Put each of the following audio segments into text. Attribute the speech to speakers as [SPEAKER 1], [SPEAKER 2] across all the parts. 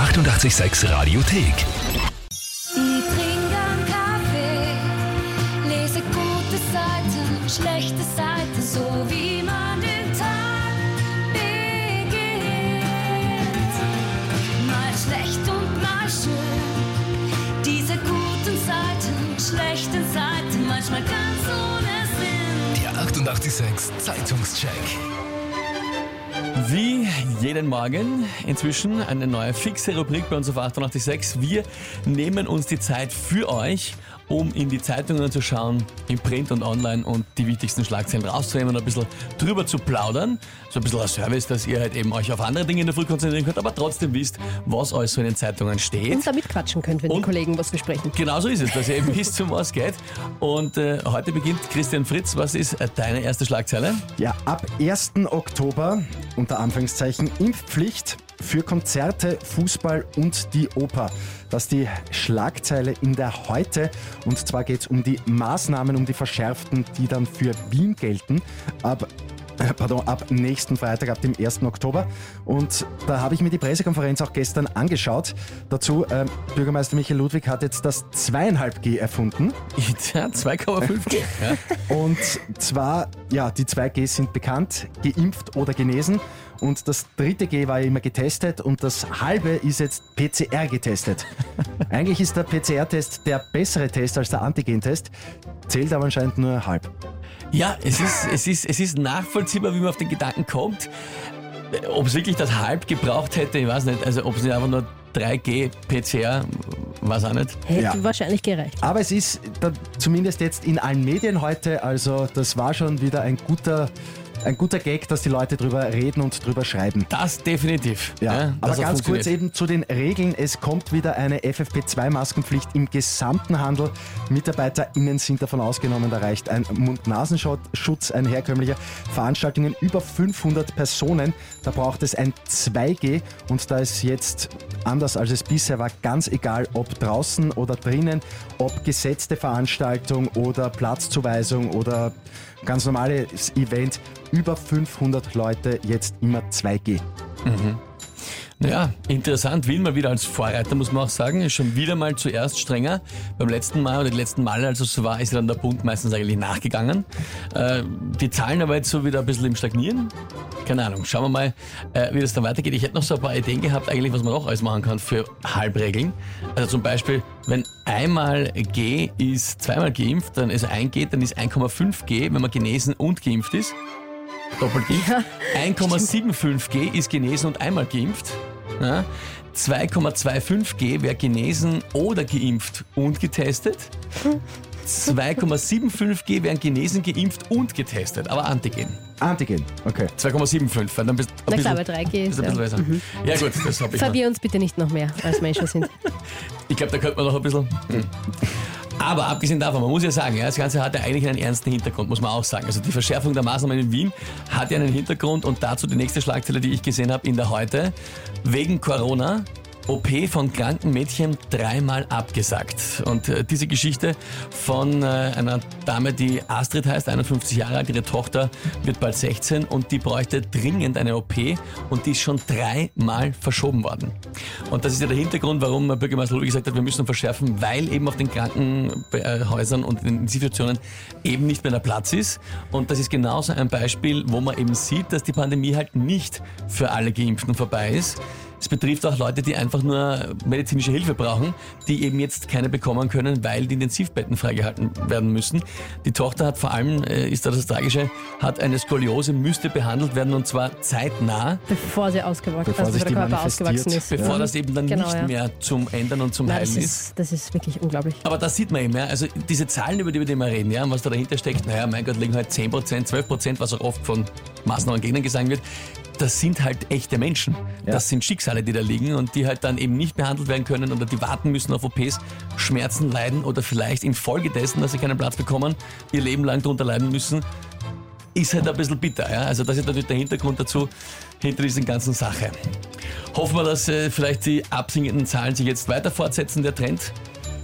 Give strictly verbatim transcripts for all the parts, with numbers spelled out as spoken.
[SPEAKER 1] achtundachtzig Komma sechs Radiothek.
[SPEAKER 2] Ich trinke einen Kaffee, lese gute Seiten, schlechte Seiten, so wie man den Tag beginnt. Mal schlecht und mal schön, diese guten Seiten, schlechten Seiten, manchmal ganz ohne Sinn.
[SPEAKER 1] Der achtundachtzig Komma sechs Zeitungscheck.
[SPEAKER 3] Wie jeden Morgen inzwischen eine neue fixe Rubrik bei uns auf achtundachtzig Komma sechs. Wir nehmen uns die Zeit für euch, um in die Zeitungen zu schauen, im Print und online und die wichtigsten Schlagzeilen rauszunehmen und ein bisschen drüber zu plaudern. So ein bisschen ein Service, dass ihr halt eben euch auf andere Dinge in der Früh konzentrieren könnt, aber trotzdem wisst, was alles so in den Zeitungen steht.
[SPEAKER 4] Und damit quatschen könnt, wenn
[SPEAKER 3] Und
[SPEAKER 4] die Kollegen was besprechen.
[SPEAKER 3] Genau so ist es, dass ihr eben wisst, um was geht. Und äh, heute beginnt Christian Fritz. Was ist äh, deine erste Schlagzeile?
[SPEAKER 5] Ja, ab ersten Oktober, unter Anführungszeichen, Impfpflicht für Konzerte, Fußball und die Oper. Das ist die Schlagzeile in der Heute. Und zwar geht es um die Maßnahmen, um die verschärften, die dann für Wien gelten. Ab äh, Pardon, ab nächsten Freitag, ab dem ersten Oktober. Und da habe ich mir die Pressekonferenz auch gestern angeschaut. Dazu, äh, Bürgermeister Michael Ludwig hat jetzt das zwei Komma fünf G erfunden.
[SPEAKER 3] Ja, zwei Komma fünf G. Ja.
[SPEAKER 5] Und zwar, ja, die zwei G sind bekannt, geimpft oder genesen. Und das dritte G war ja immer getestet und das halbe ist jetzt P C R getestet. Eigentlich ist der P C R-Test der bessere Test als der Antigen-Test, zählt aber anscheinend nur halb.
[SPEAKER 3] Ja, es ist, es, ist, es ist nachvollziehbar, wie man auf den Gedanken kommt. Ob es wirklich das halb gebraucht hätte, ich weiß nicht. Also ob es nicht einfach nur drei G P C R, weiß auch nicht.
[SPEAKER 4] Hätte
[SPEAKER 5] Ja.
[SPEAKER 4] wahrscheinlich gereicht.
[SPEAKER 5] Aber es ist da, zumindest jetzt in allen Medien heute, also das war schon wieder ein guter, ein guter Gag, dass die Leute drüber reden und drüber schreiben.
[SPEAKER 3] Das definitiv.
[SPEAKER 5] Ja,
[SPEAKER 3] Ja,
[SPEAKER 5] aber
[SPEAKER 3] dass er
[SPEAKER 5] ganz kurz
[SPEAKER 3] funktioniert.
[SPEAKER 5] eben zu den Regeln. Es kommt wieder eine F F P zwei Maskenpflicht im gesamten Handel. MitarbeiterInnen sind davon ausgenommen, da reicht ein Mund-Nasenschutz, ein herkömmlicher. Veranstaltungen über fünfhundert Personen, da braucht es ein zwei G und da ist jetzt anders als es bisher war, ganz egal, ob draußen oder drinnen, ob gesetzte Veranstaltung oder Platzzuweisung oder ganz normales Event, über fünfhundert Leute, jetzt immer zwei G.
[SPEAKER 3] Ja, interessant. Wien mal wieder als Vorreiter, muss man auch sagen. Ist schon wieder mal zuerst strenger. Beim letzten Mal oder die letzten Male, als es so war, ist dann der Bund meistens eigentlich nachgegangen. Äh, die Zahlen aber jetzt so wieder ein bisschen im Stagnieren. Keine Ahnung, schauen wir mal, äh, wie das dann weitergeht. Ich hätte noch so ein paar Ideen gehabt, eigentlich, was man noch alles machen kann für Halbregeln. Also zum Beispiel, wenn einmal G ist zweimal geimpft, dann ist ein G, dann ist eins Komma fünf G, wenn man genesen und geimpft ist. Doppelt geimpft.
[SPEAKER 4] Ja,
[SPEAKER 3] eins Komma fünfundsiebzig G ist genesen und einmal geimpft. Ja. zwei Komma fünfundzwanzig G wäre genesen oder geimpft und getestet. zwei Komma fünfundsiebzig G wären genesen, geimpft und getestet, aber Antigen.
[SPEAKER 5] Antigen, okay.
[SPEAKER 3] zwei Komma fünfundsiebzig, weil dann bist du
[SPEAKER 4] Na
[SPEAKER 3] ein
[SPEAKER 4] klar,
[SPEAKER 3] bisschen,
[SPEAKER 4] bei drei G
[SPEAKER 3] bist
[SPEAKER 4] ist
[SPEAKER 3] ein bisschen
[SPEAKER 4] ja.
[SPEAKER 3] besser. Ja gut, das habe ich noch.
[SPEAKER 4] Verwirr uns bitte nicht noch mehr, als Menschen sind.
[SPEAKER 3] Ich glaube, da könnte man noch ein bisschen... Hm. Aber abgesehen davon, man muss ja sagen, ja, das Ganze hat ja eigentlich einen ernsten Hintergrund, muss man auch sagen. Also die Verschärfung der Maßnahmen in Wien hat ja einen Hintergrund und dazu die nächste Schlagzeile, die ich gesehen habe in der Heute. Wegen Corona, O P von kranken Mädchen dreimal abgesagt. Und äh, diese Geschichte von äh, einer Dame, die Astrid heißt, einundfünfzig Jahre alt, ihre Tochter wird bald sechzehn und die bräuchte dringend eine O P und die ist schon dreimal verschoben worden. Und das ist ja der Hintergrund, warum Bürgermeister Ludwig gesagt hat, wir müssen verschärfen, weil eben auf den Krankenhäusern und den Institutionen eben nicht mehr der Platz ist. Und das ist genauso ein Beispiel, wo man eben sieht, dass die Pandemie halt nicht für alle Geimpften vorbei ist. Es betrifft auch Leute, die einfach nur medizinische Hilfe brauchen, die eben jetzt keine bekommen können, weil die Intensivbetten freigehalten werden müssen. Die Tochter hat vor allem, äh, ist da das Tragische, hat eine Skoliose, müsste behandelt werden und zwar zeitnah,
[SPEAKER 4] Bevor sie ausgewachsen,
[SPEAKER 5] Bevor
[SPEAKER 4] also
[SPEAKER 5] sich
[SPEAKER 4] der
[SPEAKER 5] die
[SPEAKER 4] Körper
[SPEAKER 5] manifestiert.
[SPEAKER 4] ausgewachsen ist.
[SPEAKER 3] bevor
[SPEAKER 4] Mhm.
[SPEAKER 3] das eben dann
[SPEAKER 4] Genau,
[SPEAKER 3] nicht
[SPEAKER 4] ja.
[SPEAKER 3] mehr zum Ändern und zum
[SPEAKER 4] Nein,
[SPEAKER 3] Heilen
[SPEAKER 4] das
[SPEAKER 3] ist.
[SPEAKER 4] ist, das ist wirklich unglaublich.
[SPEAKER 3] Aber das sieht man eben, ja. Also diese Zahlen, über die wir immer reden, ja, und was da dahinter steckt, naja, mein Gott, liegen halt zehn Prozent, zwölf Prozent, was auch oft von Maßnahmengegnern gesagt wird. Das sind halt echte Menschen.
[SPEAKER 5] Ja.
[SPEAKER 3] Das sind Schicksale, die da liegen und die halt dann eben nicht behandelt werden können oder die warten müssen auf O Ps, Schmerzen leiden oder vielleicht infolgedessen, dass sie keinen Platz bekommen, ihr Leben lang darunter leiden müssen. Ist halt ein bisschen bitter. Ja? Also das ist natürlich der Hintergrund dazu, hinter dieser ganzen Sache. Hoffen wir, dass äh, vielleicht die absinkenden Zahlen sich jetzt weiter fortsetzen, der Trend.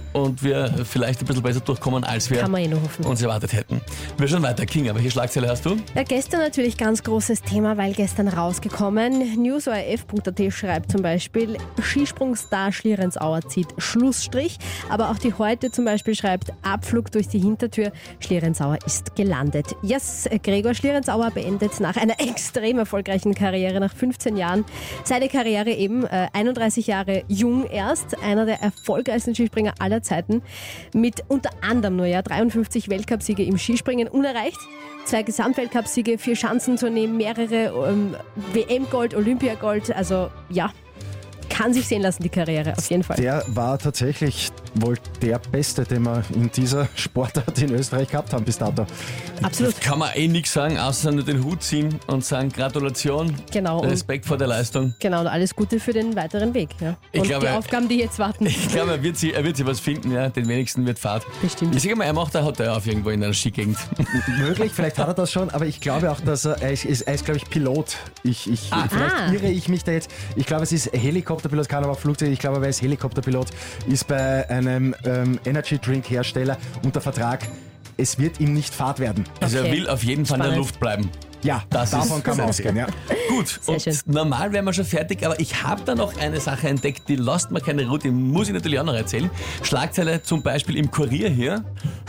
[SPEAKER 3] und wir vielleicht ein bisschen besser durchkommen, als wir
[SPEAKER 4] Kann man eh nur hoffen.
[SPEAKER 3] uns erwartet hätten. Wir schauen weiter. Kinga, welche Schlagzeile hast du?
[SPEAKER 4] Ja, gestern natürlich ganz großes Thema, weil gestern rausgekommen. News O R F Punkt A T schreibt zum Beispiel, Skisprungstar Schlierenzauer zieht Schlussstrich. Aber auch die Heute zum Beispiel schreibt, Abflug durch die Hintertür, Schlierenzauer ist gelandet. Yes, Gregor Schlierenzauer beendet nach einer extrem erfolgreichen Karriere, nach fünfzehn Jahren, seine Karriere eben äh, einunddreißig Jahre jung erst, einer der erfolgreichsten Skispringer aller Zeiten, mit unter anderem nur ja dreiundfünfzig Weltcupsiege im Skispringen unerreicht, zwei Gesamtweltcupsiege, vier Schanzentourneen, mehrere ähm, W M-Gold, Olympiagold, also ja, kann sich sehen lassen, die Karriere, auf jeden Fall.
[SPEAKER 5] Der war tatsächlich wohl der Beste, den wir in dieser Sportart in Österreich gehabt haben bis dato.
[SPEAKER 4] Absolut.
[SPEAKER 3] Kann man eh nichts sagen, außer nur den Hut ziehen und sagen Gratulation,
[SPEAKER 4] Genau. Und,
[SPEAKER 3] Respekt vor der Leistung.
[SPEAKER 4] genau, und alles Gute für den weiteren Weg. Ja.
[SPEAKER 3] Ich
[SPEAKER 4] Und
[SPEAKER 3] glaube,
[SPEAKER 4] die Aufgaben, die jetzt warten.
[SPEAKER 3] Ich glaube, er wird sich, er wird sich was finden, ja. Den wenigsten wird Fahrt.
[SPEAKER 4] Bestimmt.
[SPEAKER 3] Ich sage mal, er macht ein Hotel auf irgendwo in einer Skigegend.
[SPEAKER 5] Möglich, vielleicht hat er das schon, aber ich glaube auch, dass er, er ist, er ist glaube ich, Pilot. Ich, ich,
[SPEAKER 3] Ah.
[SPEAKER 5] Vielleicht
[SPEAKER 4] Ah.
[SPEAKER 5] irre ich mich da jetzt. Ich glaube, es ist Helikopterpilot, kann aber auch Flugzeug. Ich glaube, er ist Helikopterpilot, ist bei einem ähm, Energy Drink Hersteller unter Vertrag. Es wird ihm nicht Fahrt werden.
[SPEAKER 3] Also er
[SPEAKER 4] Okay.
[SPEAKER 3] will auf jeden Fall in der
[SPEAKER 4] Spannend.
[SPEAKER 3] Luft bleiben.
[SPEAKER 5] Ja,
[SPEAKER 3] Das
[SPEAKER 5] davon
[SPEAKER 3] ist
[SPEAKER 5] kann man
[SPEAKER 3] sehr
[SPEAKER 5] ausgehen. Ja.
[SPEAKER 3] Gut,
[SPEAKER 4] Sehr
[SPEAKER 3] und
[SPEAKER 4] schön.
[SPEAKER 3] normal wären wir schon fertig, aber ich habe da noch eine Sache entdeckt, die lasst mir keine Ruhe, die muss ich natürlich auch noch erzählen. Schlagzeile zum Beispiel im Kurier hier.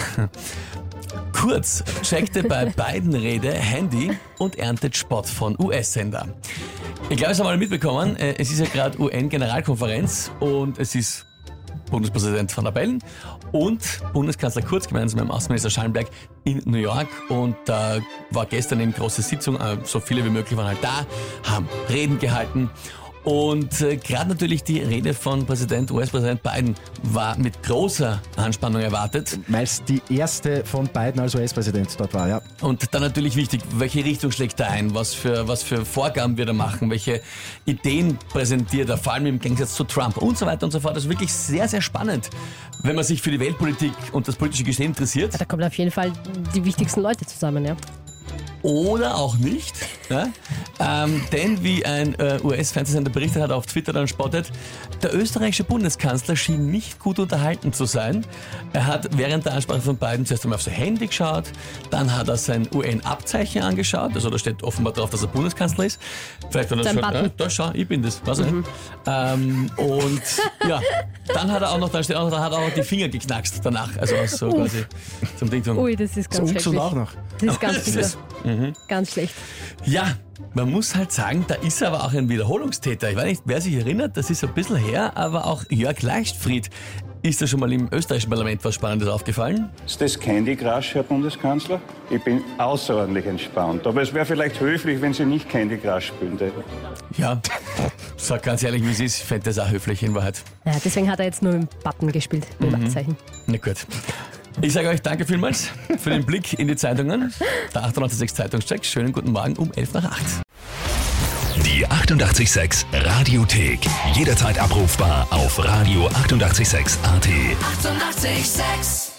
[SPEAKER 3] Kurz checkte bei beiden Rede Handy und erntet Spott von U S-Sender. Ich glaube, es haben alle mitbekommen, äh, es ist ja gerade U N-Generalkonferenz und es ist Bundespräsident Van der Bellen und Bundeskanzler Kurz gemeinsam mit dem Außenminister Schallenberg in New York. Und da war gestern eben große Sitzung, äh, so viele wie möglich waren halt da, haben Reden gehalten. Und äh, gerade natürlich die Rede von Präsident, U S-Präsident Biden war mit großer Anspannung erwartet.
[SPEAKER 5] Weil es die erste von beiden als U S-Präsident dort war. Ja.
[SPEAKER 3] Und dann natürlich wichtig, welche Richtung schlägt er ein, was für, was für Vorgaben wird er machen, welche Ideen präsentiert er, vor allem im Gegensatz zu Trump und so weiter und so fort. Das ist wirklich sehr, sehr spannend, wenn man sich für die Weltpolitik und das politische Geschehen interessiert.
[SPEAKER 4] Da kommen auf jeden Fall die wichtigsten Leute zusammen, ja.
[SPEAKER 3] Oder auch nicht. Ja? Ähm, denn wie ein äh, U S-Fernsehsender berichtet hat, auf Twitter dann spottet, der österreichische Bundeskanzler schien nicht gut unterhalten zu sein. Er hat während der Ansprache von Biden zuerst einmal auf sein Handy geschaut, dann hat er sein U N-Abzeichen angeschaut, also da steht offenbar drauf, dass er Bundeskanzler ist. Vielleicht hat er
[SPEAKER 4] Sein
[SPEAKER 3] schon,
[SPEAKER 4] Button.
[SPEAKER 3] ja, da schau, ich bin das, weiß ich nicht. Ähm, und ja, dann hat er auch noch, dann steht auch noch, dann hat er auch noch die Finger geknackst danach, also so quasi zum Ding tun.
[SPEAKER 4] Ui, das ist
[SPEAKER 5] So
[SPEAKER 4] ganz
[SPEAKER 5] und so
[SPEAKER 4] schrecklich.
[SPEAKER 5] auch noch.
[SPEAKER 4] Das ist ganz
[SPEAKER 3] Das ist-
[SPEAKER 4] bitter. Ganz schlecht.
[SPEAKER 3] Ja, man muss halt sagen, da ist aber auch ein Wiederholungstäter. Ich weiß nicht, wer sich erinnert, das ist ein bisschen her, aber auch Jörg Leichtfried. Ist da schon mal im österreichischen Parlament was Spannendes aufgefallen?
[SPEAKER 6] Ist das Candy Crush, Herr Bundeskanzler? Ich bin außerordentlich entspannt. Aber es wäre vielleicht höflich, wenn Sie nicht Candy Crush spielen würden.
[SPEAKER 3] Ja, sag ganz ehrlich, wie es ist. Ich fände das auch höflich in Wahrheit.
[SPEAKER 4] Ja, deswegen hat er jetzt nur mit dem Button gespielt, mit dem Abzeichen.
[SPEAKER 3] Na gut. Ich sage euch danke vielmals für den Blick in die Zeitungen. Der achtundachtzig Komma sechs Zeitungscheck. Schönen guten Morgen um elf nach acht.
[SPEAKER 1] Die achtundachtzig Komma sechs Radiothek. Jederzeit abrufbar auf radio achtundachtzig Komma sechs A T.
[SPEAKER 2] Achtundachtzig Komma sechs